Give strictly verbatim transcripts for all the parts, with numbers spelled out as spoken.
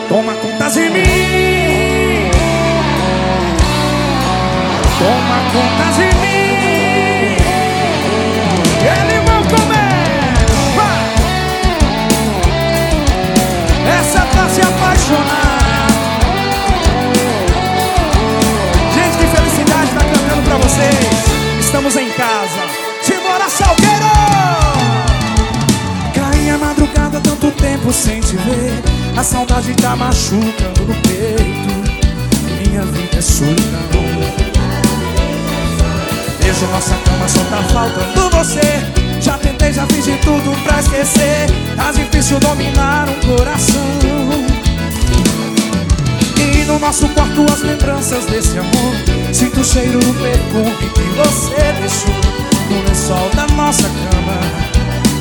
Toma conta de mim. Toma conta de mim. Eles vão comer. Vai. Essa tá se apaixonar. Gente, que felicidade tá cantando pra vocês. Estamos em casa. Timora Salgueiro. Caí a madrugada, tanto tempo sem te ver. A saudade tá machucando no peito. Minha vida é solidão. Vejo nossa cama, só tá faltando você. Já tentei, já fiz de tudo pra esquecer. Tá difícil dominar um coração. E no nosso quarto as lembranças desse amor. Sinto o cheiro do perfume que você deixou no lençol da nossa cama.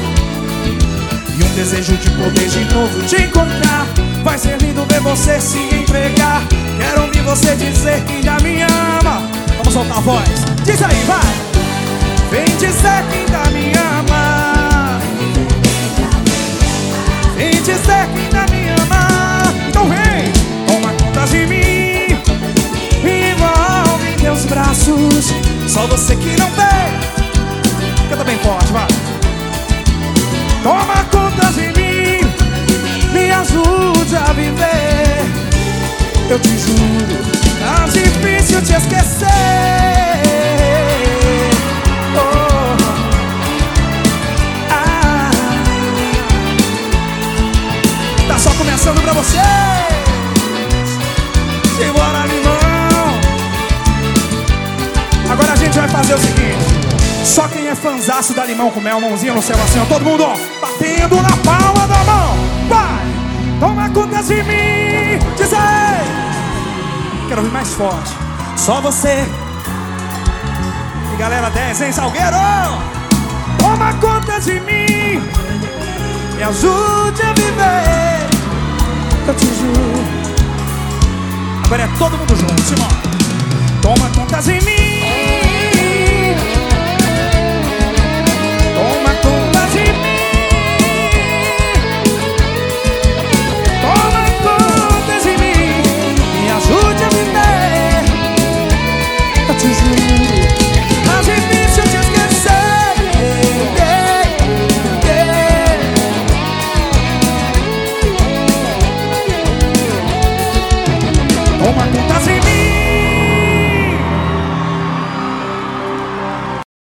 E um desejo de poder de novo te encontrar. Vai ser lindo ver você se entregar. Quero ouvir você dizer que já me ama. Vamos soltar a voz. Diz aí, vai. Vem dizer que ainda me ama. Vem dizer que ainda me ama. Então vem. Toma conta de mim. Me envolve em teus braços. Só você que não vem. Canta bem forte, vai. Toma conta de mim. Me ajude a viver. Eu te juro, tá difícil te esquecer. Oh. Ah. Tá só começando pra vocês. Simbora, limão. Agora a gente vai fazer o seguinte. Só quem é fanzaço da Limão com Mel, mãozinha no céu assim, ó. Todo mundo, ó, batendo na palma da mão. Vai! Toma conta de mim. Diz aí. Quero ouvir mais forte. Só você. E galera dez, hein, Salgueiro? Toma conta de mim. Me ajude a viver. Eu te juro. Agora é todo mundo junto, Simão. Toma conta de mim.